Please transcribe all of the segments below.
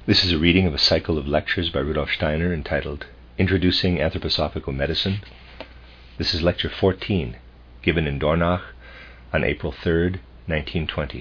This is a reading of a cycle of lectures by Rudolf Steiner entitled Introducing Anthroposophical Medicine. This is lecture 14, given in Dornach on April 3rd, 1920.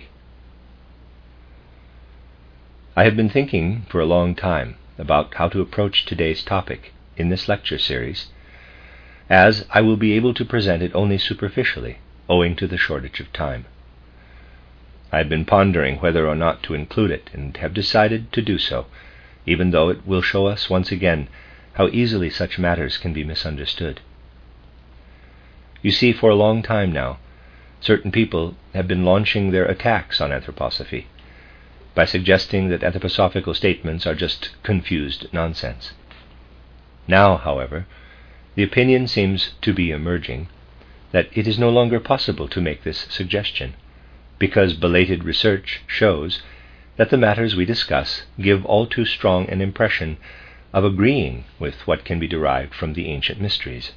I have been thinking for a long time about how to approach today's topic in this lecture series, as I will be able to present it only superficially, owing to the shortage of time. I have been pondering whether or not to include it, and have decided to do so, even though it will show us once again how easily such matters can be misunderstood. You see, for a long time now, certain people have been launching their attacks on anthroposophy by suggesting that anthroposophical statements are just confused nonsense. Now, however, the opinion seems to be emerging that it is no longer possible to make this suggestion, because belated research shows that the matters we discuss give all too strong an impression of agreeing with what can be derived from the ancient mysteries.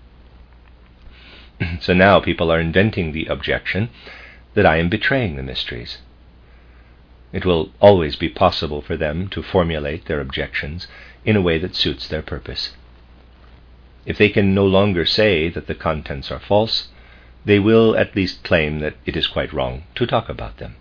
So now people are inventing the objection that I am betraying the mysteries. It will always be possible for them to formulate their objections in a way that suits their purpose. If they can no longer say that the contents are false, they will at least claim that it is quite wrong to talk about them.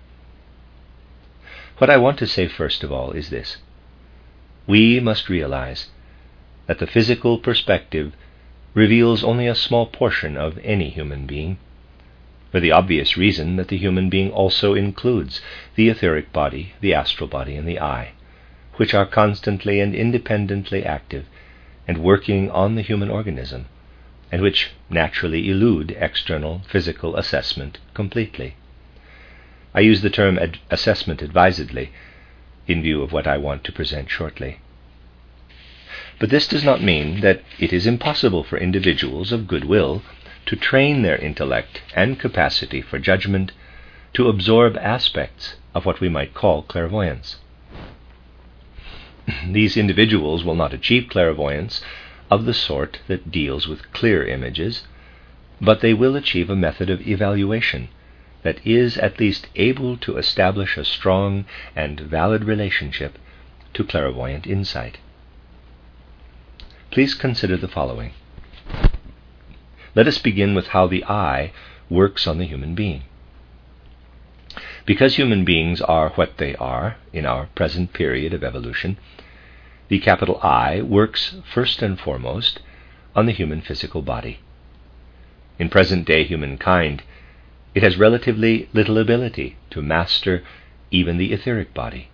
What I want to say first of all is this. We must realize that the physical perspective reveals only a small portion of any human being, for the obvious reason that the human being also includes the etheric body, the astral body, and the eye, which are constantly and independently active and working on the human organism, and which naturally elude external physical assessment completely. I use the term assessment advisedly in view of what I want to present shortly. But this does not mean that it is impossible for individuals of goodwill to train their intellect and capacity for judgment to absorb aspects of what we might call clairvoyance. These individuals will not achieve clairvoyance of the sort that deals with clear images, but they will achieve a method of evaluation that is at least able to establish a strong and valid relationship to clairvoyant insight. Please consider the following. Let us begin with how the eye works on the human being. Because human beings are what they are in our present period of evolution, the capital I works first and foremost on the human physical body. In present-day humankind, it has relatively little ability to master even the etheric body.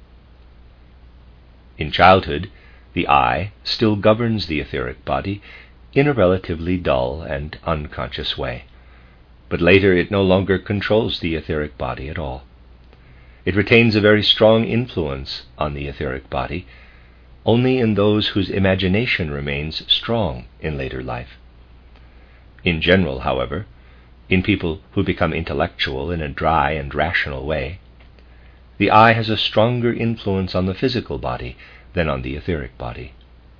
In childhood, the I still governs the etheric body in a relatively dull and unconscious way, but later it no longer controls the etheric body at all. It retains a very strong influence on the etheric body only in those whose imagination remains strong in later life. In general, however, in people who become intellectual in a dry and rational way, the I has a stronger influence on the physical body than on the etheric body.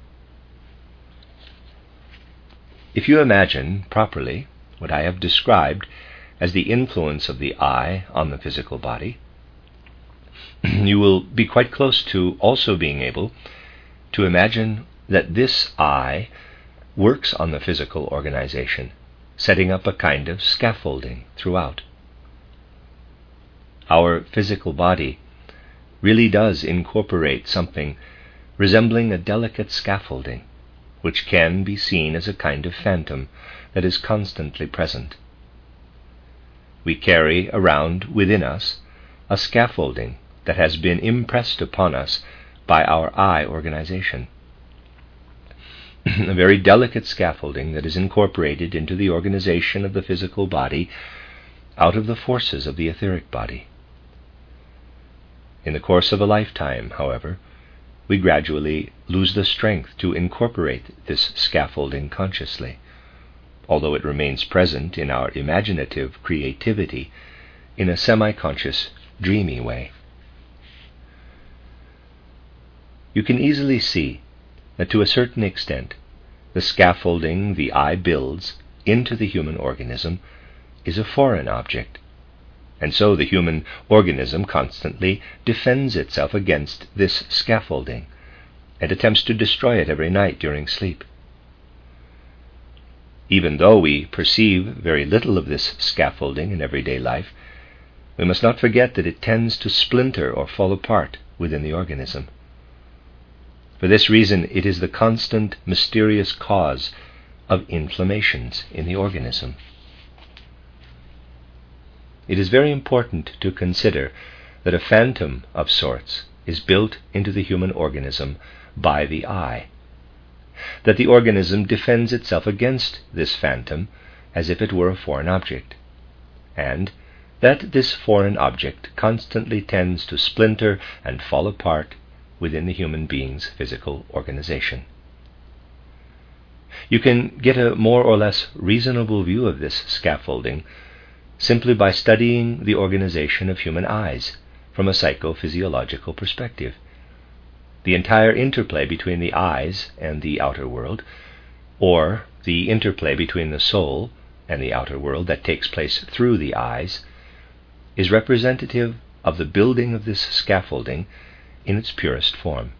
If you imagine properly what I have described as the influence of the I on the physical body, you will be quite close to also being able to imagine that this I works on the physical organization, setting up a kind of scaffolding throughout. Our physical body really does incorporate something resembling a delicate scaffolding, which can be seen as a kind of phantom that is constantly present. We carry around within us a scaffolding that has been impressed upon us by our I organization. A very delicate scaffolding that is incorporated into the organization of the physical body out of the forces of the etheric body. In the course of a lifetime, however, we gradually lose the strength to incorporate this scaffolding consciously, although it remains present in our imaginative creativity in a semi-conscious, dreamy way. You can easily see that to a certain extent the scaffolding the I builds into the human organism is a foreign object, and so the human organism constantly defends itself against this scaffolding and attempts to destroy it every night during sleep. Even though we perceive very little of this scaffolding in everyday life, we must not forget that it tends to splinter or fall apart within the organism. For this reason, it is the constant, mysterious cause of inflammations in the organism. It is very important to consider that a phantom of sorts is built into the human organism by the eye, that the organism defends itself against this phantom as if it were a foreign object, and that this foreign object constantly tends to splinter and fall apart within the human being's physical organization. You can get a more or less reasonable view of this scaffolding simply by studying the organization of human eyes from a psychophysiological perspective. The entire interplay between the eyes and the outer world, or the interplay between the soul and the outer world that takes place through the eyes, is representative of the building of this scaffolding in its purest form.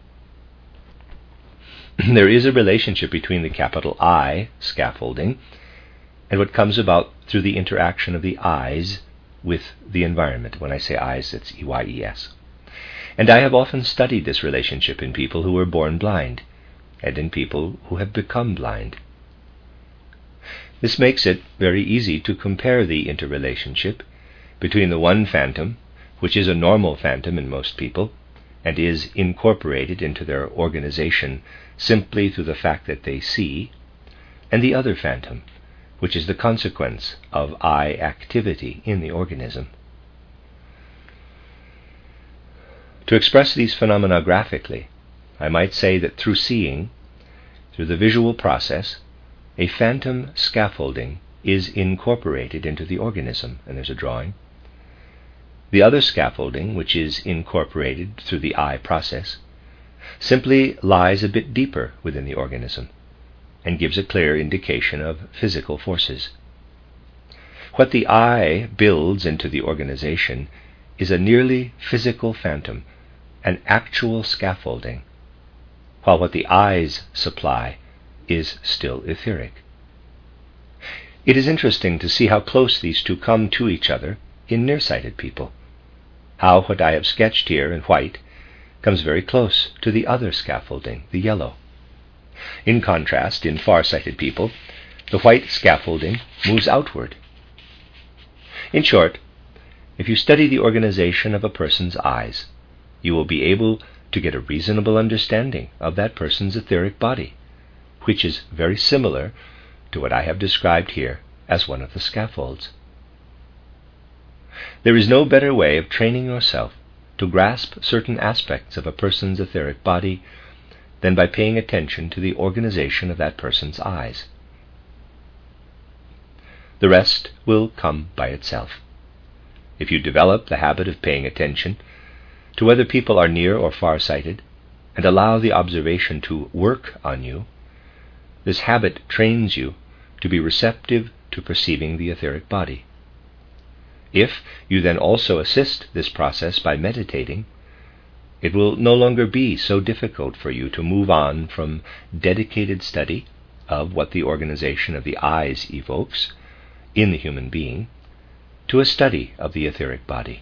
There is a relationship between the capital I scaffolding and what comes about through the interaction of the eyes with the environment. When I say eyes, it's EYES. And I have often studied this relationship in people who were born blind and in people who have become blind. This makes it very easy to compare the interrelationship between the one phantom, which is a normal phantom in most people, and is incorporated into their organization simply through the fact that they see, and the other phantom, which is the consequence of eye activity in the organism. To express these phenomena graphically, I might say that through seeing, through the visual process, a phantom scaffolding is incorporated into the organism, and there's a drawing. The other scaffolding, which is incorporated through the eye process, simply lies a bit deeper within the organism and gives a clear indication of physical forces. What the eye builds into the organization is a nearly physical phantom, an actual scaffolding, while what the eyes supply is still etheric. It is interesting to see how close these two come to each other in nearsighted people, how what I have sketched here in white comes very close to the other scaffolding, the yellow. In contrast, in far-sighted people, the white scaffolding moves outward. In short, if you study the organization of a person's eyes, you will be able to get a reasonable understanding of that person's etheric body, which is very similar to what I have described here as one of the scaffolds. There is no better way of training yourself to grasp certain aspects of a person's etheric body than by paying attention to the organization of that person's eyes. The rest will come by itself. If you develop the habit of paying attention to whether people are near or far-sighted and allow the observation to work on you, this habit trains you to be receptive to perceiving the etheric body. If you then also assist this process by meditating, it will no longer be so difficult for you to move on from dedicated study of what the organization of the eyes evokes in the human being to a study of the etheric body.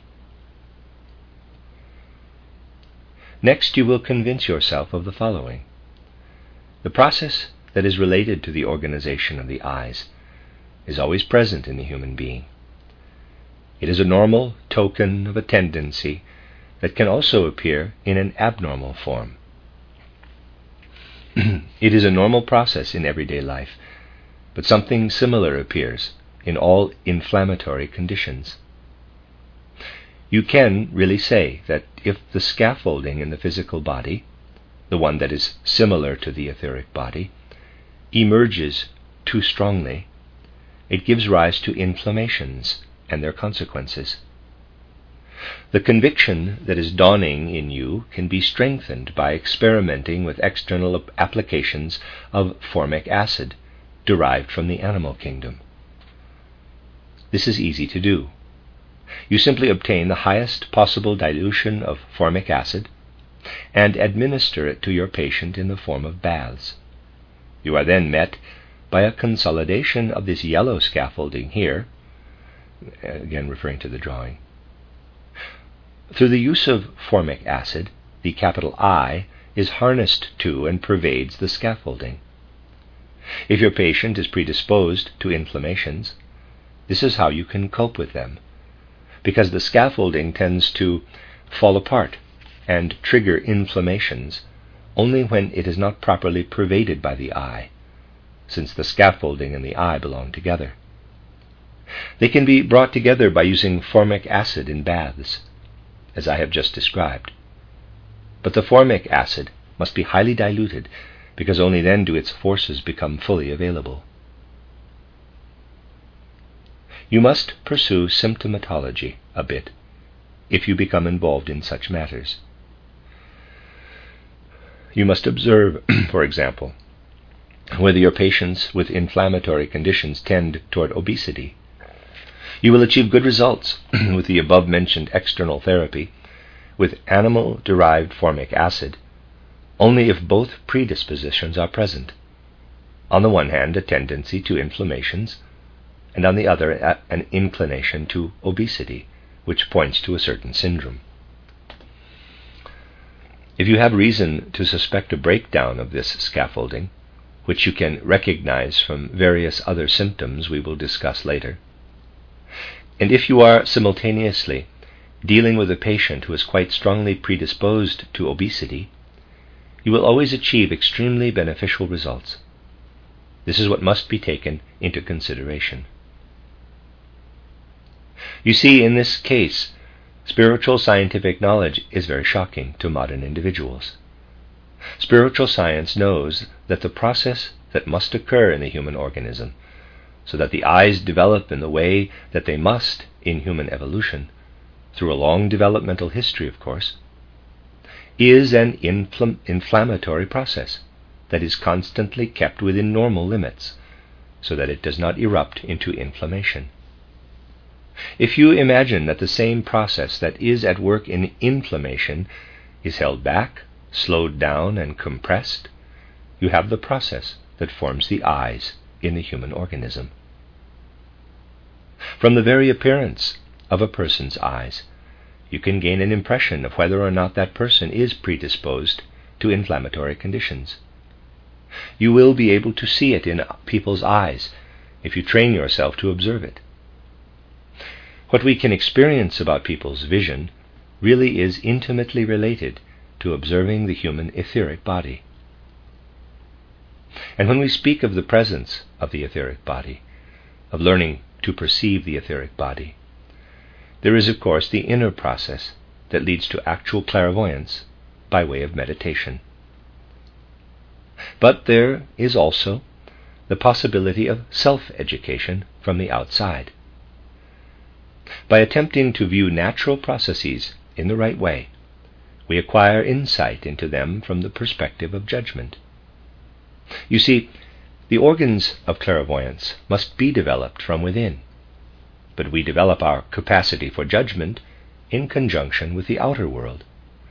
Next, you will convince yourself of the following. The process that is related to the organization of the eyes is always present in the human being. It is a normal token of a tendency that can also appear in an abnormal form. It is a normal process in everyday life, but something similar appears in all inflammatory conditions. You can really say that if the scaffolding in the physical body, the one that is similar to the etheric body, emerges too strongly, it gives rise to inflammations and their consequences. The conviction that is dawning in you can be strengthened by experimenting with external applications of formic acid derived from the animal kingdom. This is easy to do. You simply obtain the highest possible dilution of formic acid and administer it to your patient in the form of baths. You are then met by a consolidation of this yellow scaffolding here, again referring to the drawing. Through the use of formic acid, the capital I is harnessed to and pervades the scaffolding. If your patient is predisposed to inflammations, this is how you can cope with them, because the scaffolding tends to fall apart and trigger inflammations only when it is not properly pervaded by the eye, since the scaffolding and the eye belong together. They can be brought together by using formic acid in baths, as I have just described. But the formic acid must be highly diluted, because only then do its forces become fully available. You must pursue symptomatology a bit if you become involved in such matters. You must observe, for example, whether your patients with inflammatory conditions tend toward obesity. You will achieve good results with the above-mentioned external therapy with animal-derived formic acid only if both predispositions are present. On the one hand, a tendency to inflammations, and on the other, an inclination to obesity, which points to a certain syndrome. If you have reason to suspect a breakdown of this scaffolding, which you can recognize from various other symptoms we will discuss later, and if you are simultaneously dealing with a patient who is quite strongly predisposed to obesity, you will always achieve extremely beneficial results. This is what must be taken into consideration. You see, in this case, spiritual scientific knowledge is very shocking to modern individuals. Spiritual science knows that the process that must occur in the human organism, so that the eyes develop in the way that they must in human evolution, through a long developmental history, of course, is an inflammatory process that is constantly kept within normal limits, so that it does not erupt into inflammation. If you imagine that the same process that is at work in inflammation is held back, slowed down, and compressed, you have the process that forms the eyes in the human organism. From the very appearance of a person's eyes, you can gain an impression of whether or not that person is predisposed to inflammatory conditions. You will be able to see it in people's eyes if you train yourself to observe it. What we can experience about people's vision really is intimately related to observing the human etheric body. And when we speak of the presence of the etheric body, of learning to perceive the etheric body, there is, of course, the inner process that leads to actual clairvoyance by way of meditation. But there is also the possibility of self-education from the outside. By attempting to view natural processes in the right way, we acquire insight into them from the perspective of judgment. You see, the organs of clairvoyance must be developed from within, but we develop our capacity for judgment in conjunction with the outer world.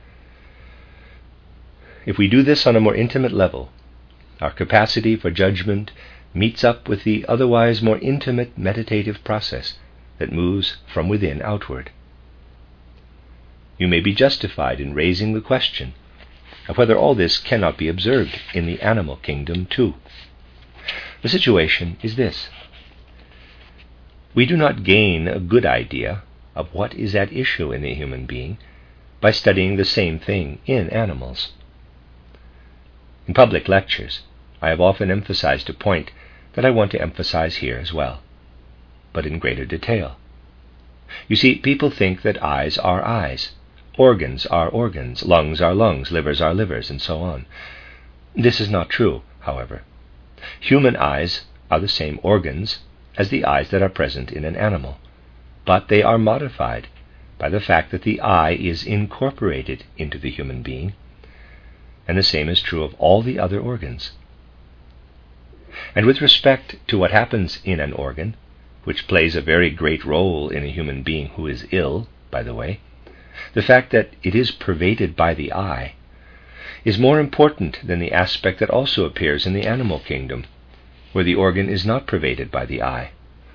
If we do this on a more intimate level, our capacity for judgment meets up with the otherwise more intimate meditative process that moves from within outward. You may be justified in raising the question of whether all this cannot be observed in the animal kingdom too. The situation is this. We do not gain a good idea of what is at issue in the human being by studying the same thing in animals. In public lectures, I have often emphasized a point that I want to emphasize here as well, but in greater detail. You see, people think that eyes are eyes, organs are organs, lungs are lungs, livers are livers, and so on. This is not true, however. Human eyes are the same organs as the eyes that are present in an animal, but they are modified by the fact that the eye is incorporated into the human being, and the same is true of all the other organs. And with respect to what happens in an organ, which plays a very great role in a human being who is ill, by the way, the fact that it is pervaded by the eye, is more important than the aspect that also appears in the animal kingdom, where the organ is not pervaded by the eye.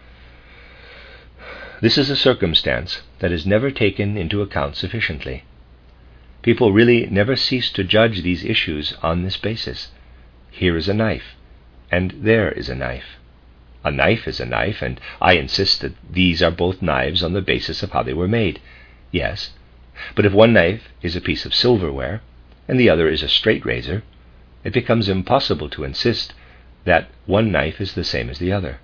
This is a circumstance that is never taken into account sufficiently. People really never cease to judge these issues on this basis. Here is a knife, and there is a knife. A knife is a knife, and I insist that these are both knives on the basis of how they were made. Yes, but if one knife is a piece of silverware, and the other is a straight razor, it becomes impossible to insist that one knife is the same as the other.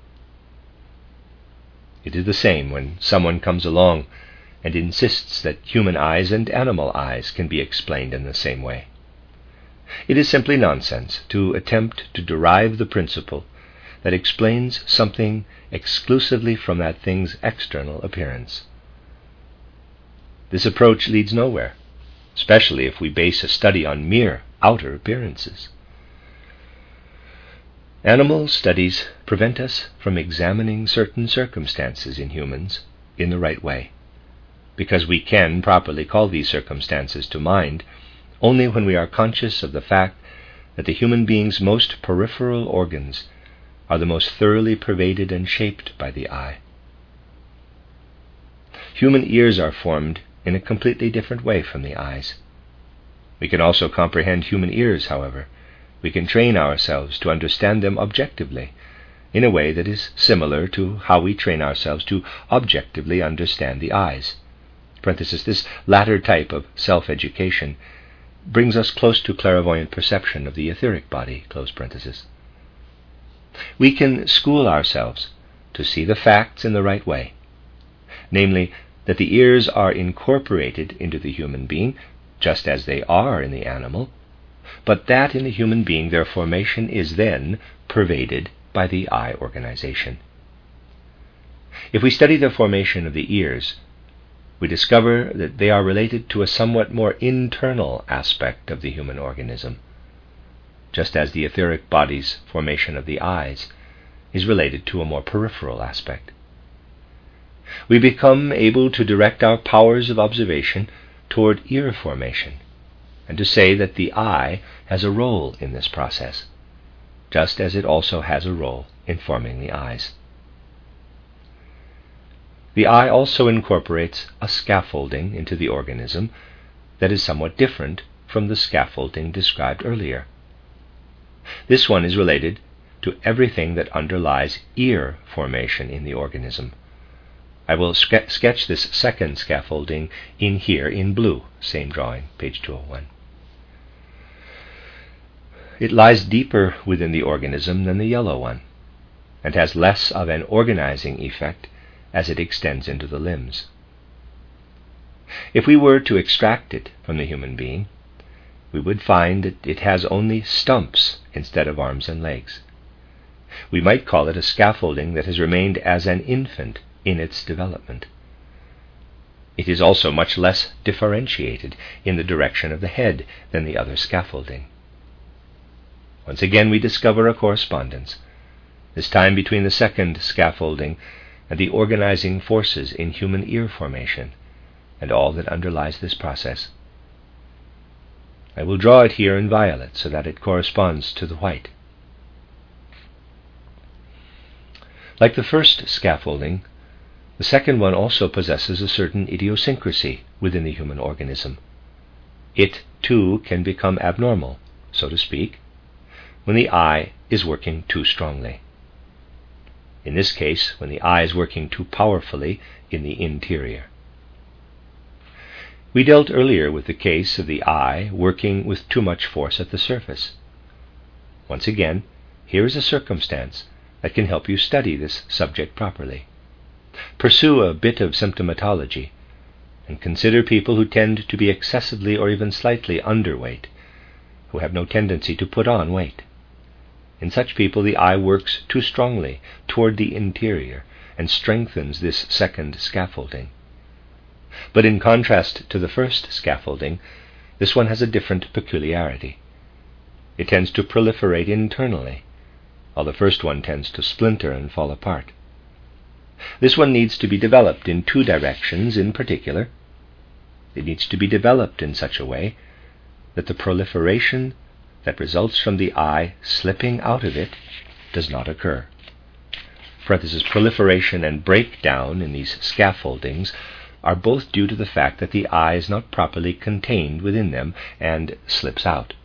It is the same when someone comes along and insists that human eyes and animal eyes can be explained in the same way. It is simply nonsense to attempt to derive the principle that explains something exclusively from that thing's external appearance. This approach leads nowhere, especially if we base a study on mere outer appearances. Animal studies prevent us from examining certain circumstances in humans in the right way, because we can properly call these circumstances to mind only when we are conscious of the fact that the human being's most peripheral organs are the most thoroughly pervaded and shaped by the eye. Human ears are formed in a completely different way from the eyes. We can also comprehend human ears, however. We can train ourselves to understand them objectively, in a way that is similar to how we train ourselves to objectively understand the eyes. This latter type of self-education brings us close to clairvoyant perception of the etheric body. We can school ourselves to see the facts in the right way, namely, that the ears are incorporated into the human being, just as they are in the animal, but that in the human being their formation is then pervaded by the eye organization. If we study the formation of the ears, we discover that they are related to a somewhat more internal aspect of the human organism, just as the etheric body's formation of the eyes is related to a more peripheral aspect. We become able to direct our powers of observation toward ear formation, and to say that the eye has a role in this process, just as it also has a role in forming the eyes. The eye also incorporates a scaffolding into the organism that is somewhat different from the scaffolding described earlier. This one is related to everything that underlies ear formation in the organism. I will sketch this second scaffolding here in blue, same drawing, page 201. It lies deeper within the organism than the yellow one, and has less of an organizing effect as it extends into the limbs. If we were to extract it from the human being, we would find that it has only stumps instead of arms and legs. We might call it a scaffolding that has remained as an infant in its development. It is also much less differentiated in the direction of the head than the other scaffolding. Once again we discover a correspondence, this time between the second scaffolding and the organizing forces in human ear formation, and all that underlies this process. I will draw it here in violet so that it corresponds to the white. Like the first scaffolding, the second one also possesses a certain idiosyncrasy within the human organism. It, too, can become abnormal, so to speak, when the eye is working too strongly. In this case, when the eye is working too powerfully in the interior. We dealt earlier with the case of the eye working with too much force at the surface. Once again, here is a circumstance that can help you study this subject properly. Pursue a bit of symptomatology, and consider people who tend to be excessively or even slightly underweight, who have no tendency to put on weight. In such people the eye works too strongly toward the interior and strengthens this second scaffolding. But in contrast to the first scaffolding, this one has a different peculiarity. It tends to proliferate internally, while the first one tends to splinter and fall apart. This one needs to be developed in two directions in particular. It needs to be developed in such a way that the proliferation that results from the eye slipping out of it does not occur. Proliferation and breakdown in these scaffoldings are both due to the fact that the eye is not properly contained within them and slips out.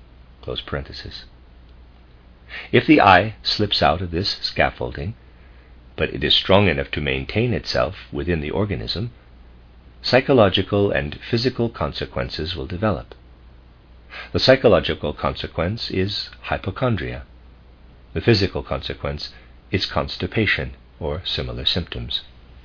If the eye slips out of this scaffolding, but it is strong enough to maintain itself within the organism, psychological and physical consequences will develop. The psychological consequence is hypochondria. The physical consequence is constipation or similar symptoms.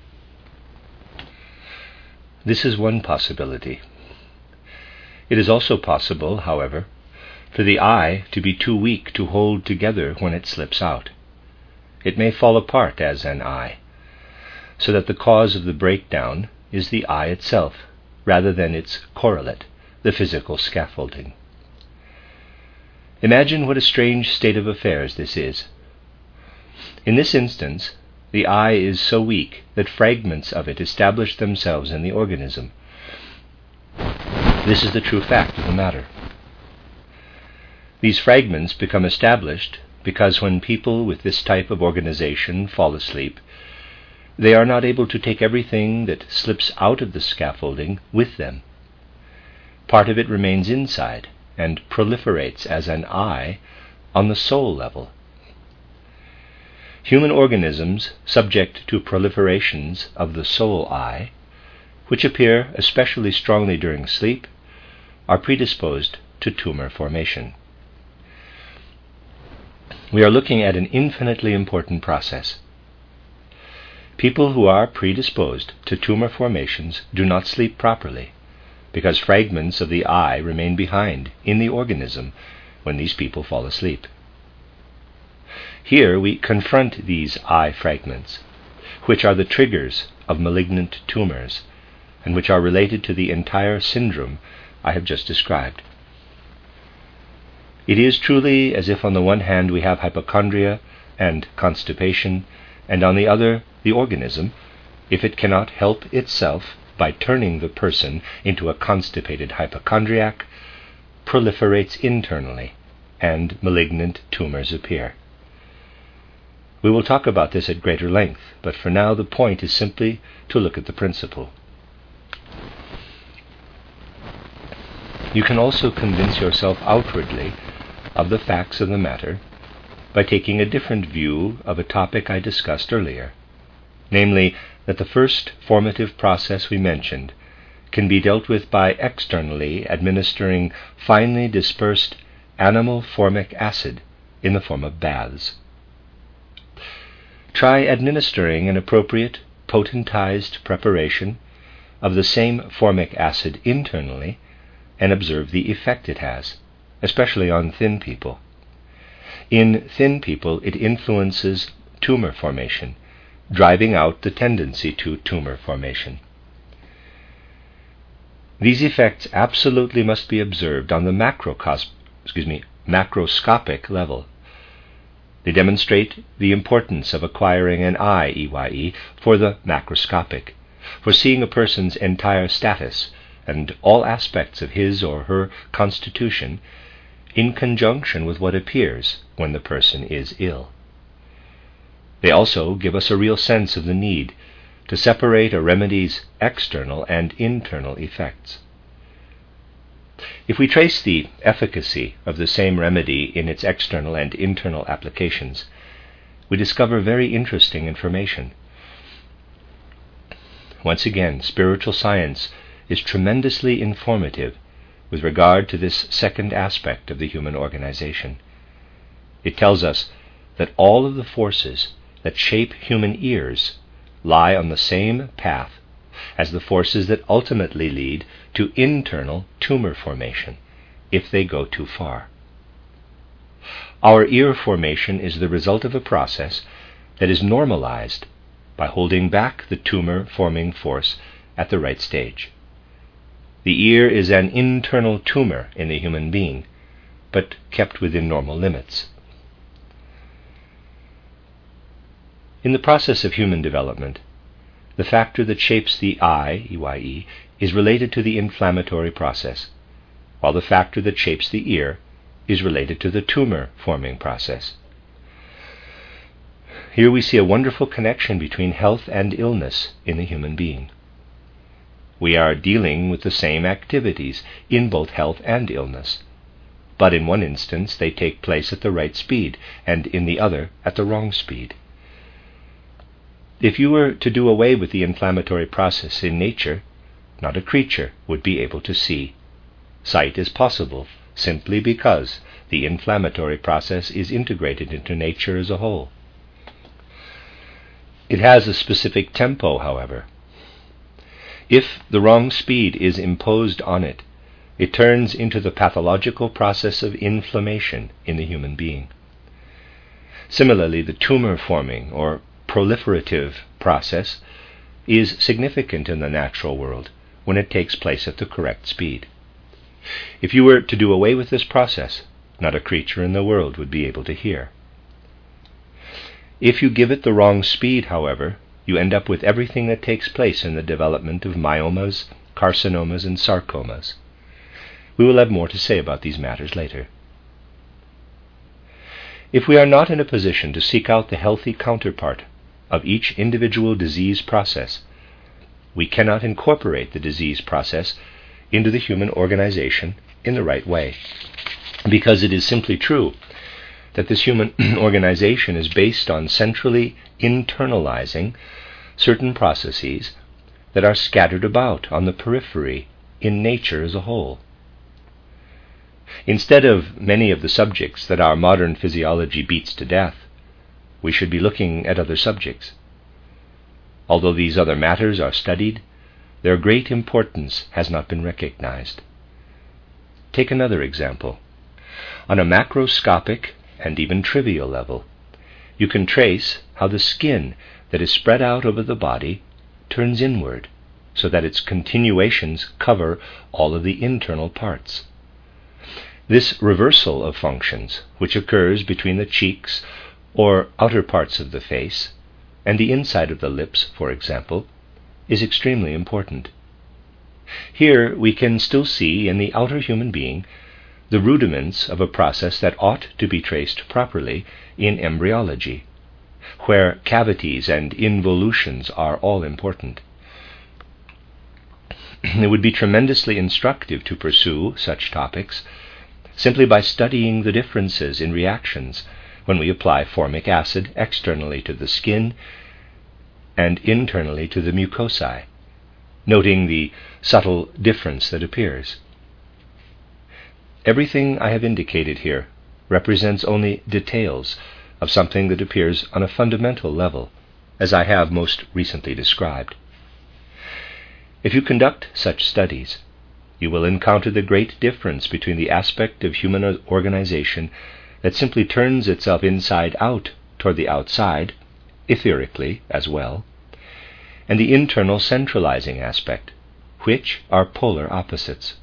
This is one possibility. It is also possible, however, for the eye to be too weak to hold together when it slips out. It may fall apart as an eye, so that the cause of the breakdown is the eye itself, rather than its correlate, the physical scaffolding. Imagine what a strange state of affairs this is. In this instance, the eye is so weak that fragments of it establish themselves in the organism. This is the true fact of the matter. These fragments become established because when people with this type of organization fall asleep, they are not able to take everything that slips out of the scaffolding with them. Part of it remains inside and proliferates as an eye on the soul level. Human organisms subject to proliferations of the soul eye, which appear especially strongly during sleep, are predisposed to tumor formation. We are looking at an infinitely important process. People who are predisposed to tumor formations do not sleep properly, because fragments of the eye remain behind in the organism when these people fall asleep. Here we confront these eye fragments, which are the triggers of malignant tumors, and which are related to the entire syndrome I have just described. It is truly as if on the one hand we have hypochondria and constipation, and on the other the organism, if it cannot help itself by turning the person into a constipated hypochondriac, proliferates internally, and malignant tumors appear. We will talk about this at greater length, but for now the point is simply to look at the principle. You can also convince yourself outwardly of the facts of the matter by taking a different view of a topic I discussed earlier, namely that the first formative process we mentioned can be dealt with by externally administering finely dispersed animal formic acid in the form of baths. Try administering an appropriate potentized preparation of the same formic acid internally and observe the effect it has, especially on thin people. In thin people, it influences tumor formation, driving out the tendency to tumor formation. These effects absolutely must be observed on the macroscopic level. They demonstrate the importance of acquiring an eye, EYE, for the macroscopic, for seeing a person's entire status and all aspects of his or her constitution in conjunction with what appears when the person is ill. They also give us a real sense of the need to separate a remedy's external and internal effects. If we trace the efficacy of the same remedy in its external and internal applications, we discover very interesting information. Once again, spiritual science is tremendously informative with regard to this second aspect of the human organization. It tells us that all of the forces that shape human ears lie on the same path as the forces that ultimately lead to internal tumor formation, if they go too far. Our ear formation is the result of a process that is normalized by holding back the tumor-forming force at the right stage. The ear is an internal tumor in the human being, but kept within normal limits. In the process of human development, the factor that shapes the eye, EYE, is related to the inflammatory process, while the factor that shapes the ear is related to the tumor-forming process. Here we see a wonderful connection between health and illness in the human being. We are dealing with the same activities in both health and illness, but in one instance they take place at the right speed, and in the other at the wrong speed. If you were to do away with the inflammatory process in nature, not a creature would be able to see. Sight is possible simply because the inflammatory process is integrated into nature as a whole. It has a specific tempo, however. If the wrong speed is imposed on it, it turns into the pathological process of inflammation in the human being. Similarly, the tumor-forming or proliferative process is significant in the natural world when it takes place at the correct speed. If you were to do away with this process, not a creature in the world would be able to hear. If you give it the wrong speed, however, you end up with everything that takes place in the development of myomas, carcinomas, and sarcomas. We will have more to say about these matters later. If we are not in a position to seek out the healthy counterpart of each individual disease process, we cannot incorporate the disease process into the human organization in the right way, because it is simply true that this human organization is based on centrally internalizing certain processes that are scattered about on the periphery in nature as a whole. Instead of many of the subjects that our modern physiology beats to death, we should be looking at other subjects. Although these other matters are studied, their great importance has not been recognized. Take another example. On a macroscopic and even trivial level, you can trace how the skin that is spread out over the body turns inward, so that its continuations cover all of the internal parts. This reversal of functions, which occurs between the cheeks or outer parts of the face and the inside of the lips, for example, is extremely important. Here we can still see in the outer human being the rudiments of a process that ought to be traced properly in embryology, where cavities and involutions are all important. It would be tremendously instructive to pursue such topics simply by studying the differences in reactions when we apply formic acid externally to the skin and internally to the mucosae, noting the subtle difference that appears. Everything I have indicated here represents only details of something that appears on a fundamental level, as I have most recently described. If you conduct such studies, you will encounter the great difference between the aspect of human organization that simply turns itself inside out toward the outside, etherically as well, and the internal centralizing aspect, which are polar opposites.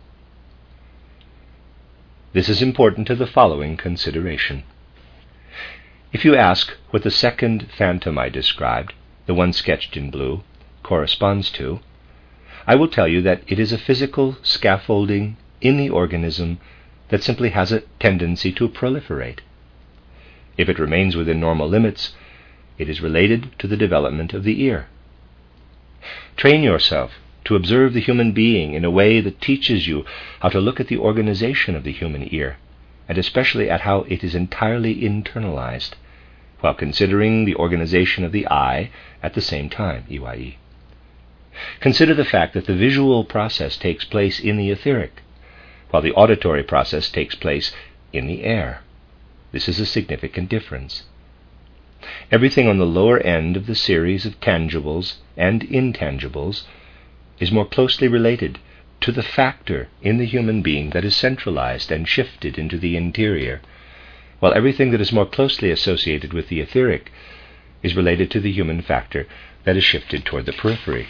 This is important to the following consideration. If you ask what the second phantom I described, the one sketched in blue, corresponds to, I will tell you that it is a physical scaffolding in the organism that simply has a tendency to proliferate. If it remains within normal limits, it is related to the development of the ear. Train yourself to observe the human being in a way that teaches you how to look at the organization of the human ear, and especially at how it is entirely internalized, while considering the organization of the eye at the same time, EYE. Consider the fact that the visual process takes place in the etheric, while the auditory process takes place in the air. This is a significant difference. Everything on the lower end of the series of tangibles and intangibles is more closely related to the factor in the human being that is centralized and shifted into the interior, while everything that is more closely associated with the etheric is related to the human factor that is shifted toward the periphery.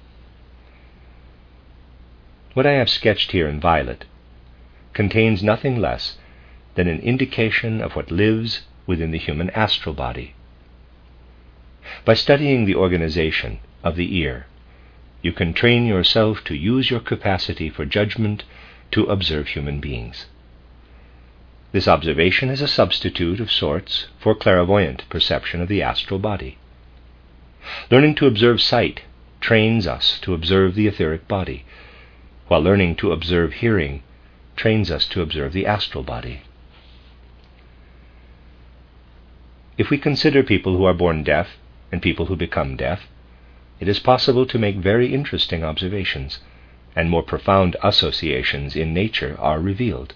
What I have sketched here in violet contains nothing less than an indication of what lives within the human astral body. By studying the organization of the ear, you can train yourself to use your capacity for judgment to observe human beings. This observation is a substitute of sorts for clairvoyant perception of the astral body. Learning to observe sight trains us to observe the etheric body, while learning to observe hearing trains us to observe the astral body. If we consider people who are born deaf and people who become deaf, it is possible to make very interesting observations, and more profound associations in nature are revealed.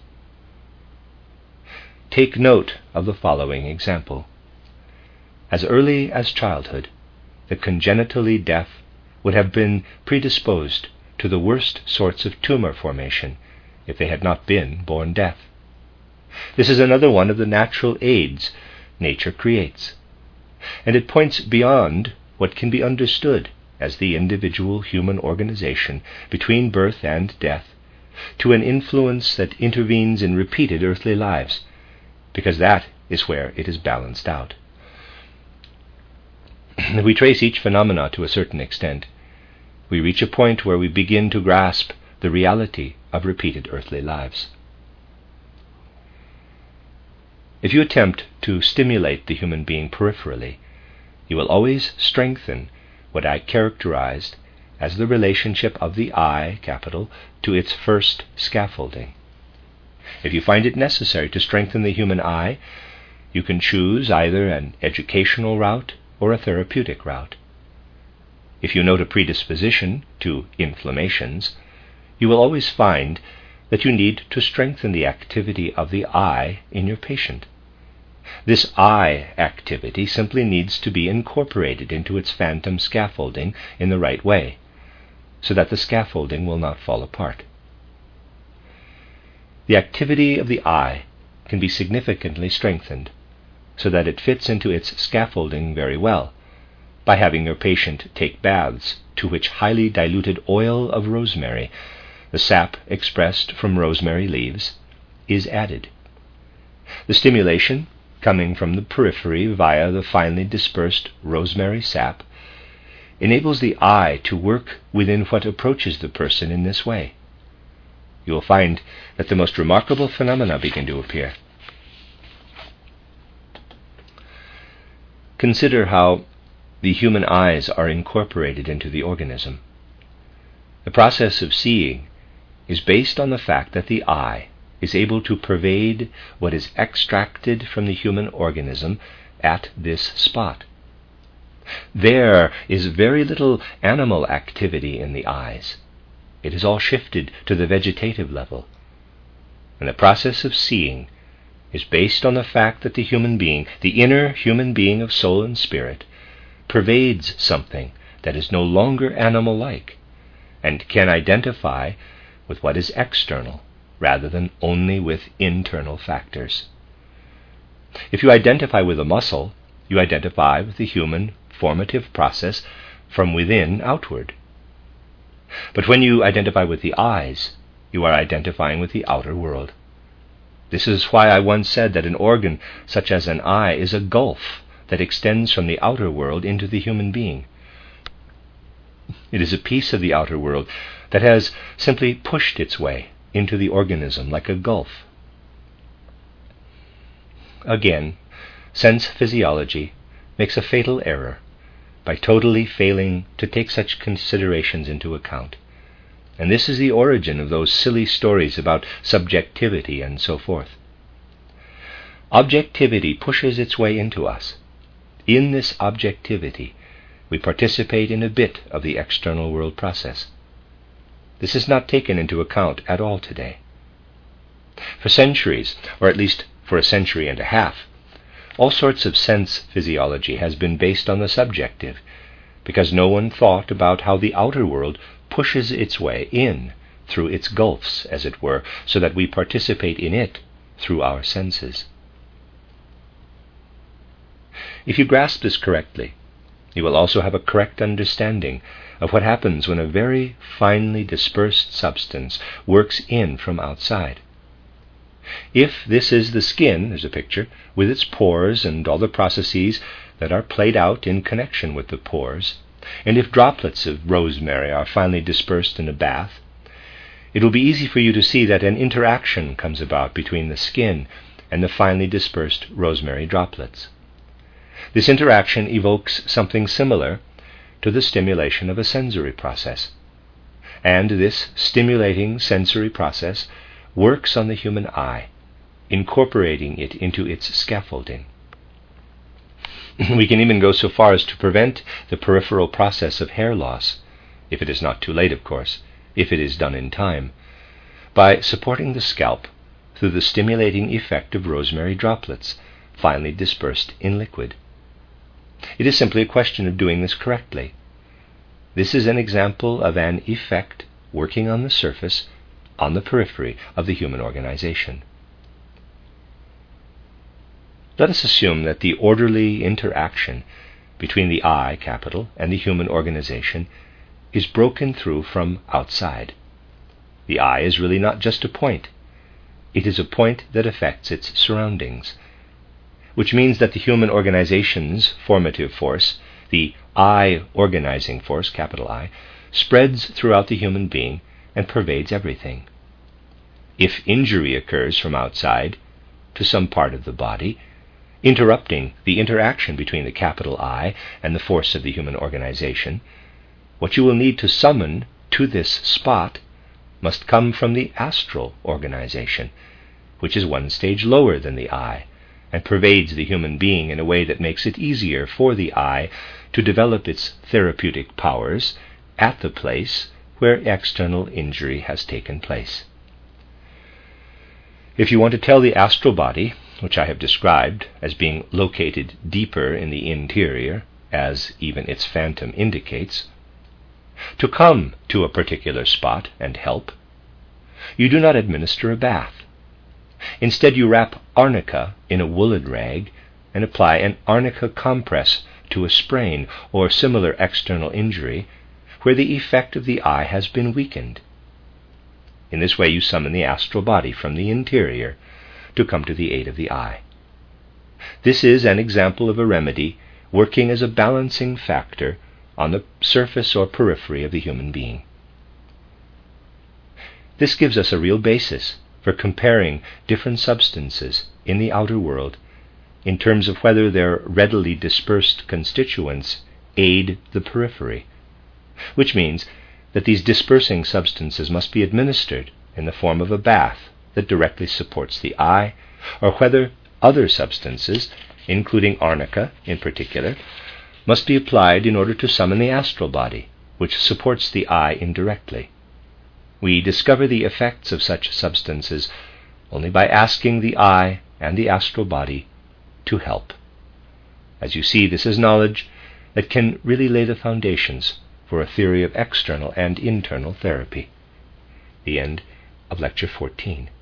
Take note of the following example. As early as childhood, the congenitally deaf would have been predisposed to the worst sorts of tumor formation if they had not been born deaf. This is another one of the natural aids nature creates, and it points beyond what can be understood as the individual human organization between birth and death to an influence that intervenes in repeated earthly lives, because that is where it is balanced out. If we trace each phenomena to a certain extent, we reach a point where we begin to grasp the reality of repeated earthly lives. If you attempt to stimulate the human being peripherally, you will always strengthen what I characterized as the relationship of the I, capital, to its first scaffolding. If you find it necessary to strengthen the human I, you can choose either an educational route or a therapeutic route. If you note a predisposition to inflammations, you will always find that you need to strengthen the activity of the I in your patient. This I activity simply needs to be incorporated into its phantom scaffolding in the right way, so that the scaffolding will not fall apart. The activity of the I can be significantly strengthened, so that it fits into its scaffolding very well, by having your patient take baths to which highly diluted oil of rosemary, the sap expressed from rosemary leaves, is added. The stimulation, coming from the periphery via the finely dispersed rosemary sap, enables the I to work within what approaches the person in this way. You will find that the most remarkable phenomena begin to appear. Consider how the human eyes are incorporated into the organism. The process of seeing is based on the fact that the eye is able to pervade what is extracted from the human organism at this spot. There is very little animal activity in the eyes. It is all shifted to the vegetative level. And the process of seeing is based on the fact that the human being, the inner human being of soul and spirit, pervades something that is no longer animal-like and can identify with what is external rather than only with internal factors. If you identify with a muscle, you identify with the human formative process from within outward. But when you identify with the eyes, you are identifying with the outer world. This is why I once said that an organ such as an eye is a gulf that extends from the outer world into the human being. It is a piece of the outer world that has simply pushed its way into the organism like a gulf. Again, sense physiology makes a fatal error by totally failing to take such considerations into account. And this is the origin of those silly stories about subjectivity and so forth. Objectivity pushes its way into us. In this objectivity, we participate in a bit of the external world process. This is not taken into account at all today. For centuries, or at least for a century and a half, all sorts of sense physiology has been based on the subjective, because no one thought about how the outer world pushes its way in through its gulfs, as it were, so that we participate in it through our senses. If you grasp this correctly, you will also have a correct understanding of what happens when a very finely dispersed substance works in from outside. If this is the skin, there's a picture, with its pores and all the processes that are played out in connection with the pores, And if droplets of rosemary are finally dispersed in a bath, it will be easy for you to see that an interaction comes about between the skin and the finely dispersed rosemary droplets. This interaction evokes something similar to the stimulation of a sensory process. And this stimulating sensory process works on the human eye, incorporating it into its scaffolding. We can even go so far as to prevent the peripheral process of hair loss, if it is not too late, of course, if it is done in time, by supporting the scalp through the stimulating effect of rosemary droplets, finely dispersed in liquid. It is simply a question of doing this correctly. This is an example of an effect working on the surface, on the periphery of the human organization. Let us assume that the orderly interaction between the eye, capital, and the human organization is broken through from outside. The eye is really not just a point. It is a point that affects its surroundings, which means that the human organization's formative force, the eye organizing force, capital I, spreads throughout the human being and pervades everything. If injury occurs from outside to some part of the body, interrupting the interaction between the capital I and the force of the human organization, what you will need to summon to this spot must come from the astral organization, which is one stage lower than the eye, and pervades the human being in a way that makes it easier for the eye to develop its therapeutic powers at the place where external injury has taken place. If you want to tell the astral body, which I have described as being located deeper in the interior, as even its phantom indicates, to come to a particular spot and help, you do not administer a bath. Instead, you wrap arnica in a woolen rag and apply an arnica compress to a sprain or similar external injury where the effect of the eye has been weakened. In this way, you summon the astral body from the interior to come to the aid of the eye. This is an example of a remedy working as a balancing factor on the surface or periphery of the human being. This gives us a real basis for comparing different substances in the outer world in terms of whether their readily dispersed constituents aid the periphery, which means that these dispersing substances must be administered in the form of a bath that directly supports the eye, or whether other substances, including arnica in particular, must be applied in order to summon the astral body, which supports the eye indirectly. We discover the effects of such substances only by asking the eye and the astral body to help. As you see, this is knowledge that can really lay the foundations for a theory of external and internal therapy. The end of Lecture 14.